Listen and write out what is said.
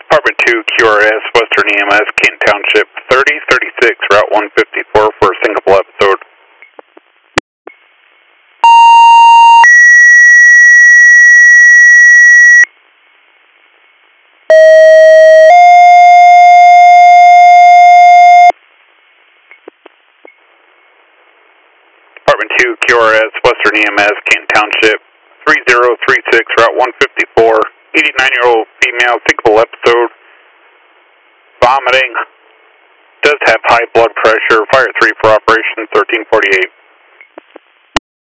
Department 2, QRS, Western EMS, Canton Township, 3036, Route 154 for a single episode. Department 2, QRS, Western EMS, Canton Township, 3036, Route 154, 89-year-old female, single episode, vomiting, does have high blood pressure, fire 3 for operation 1348.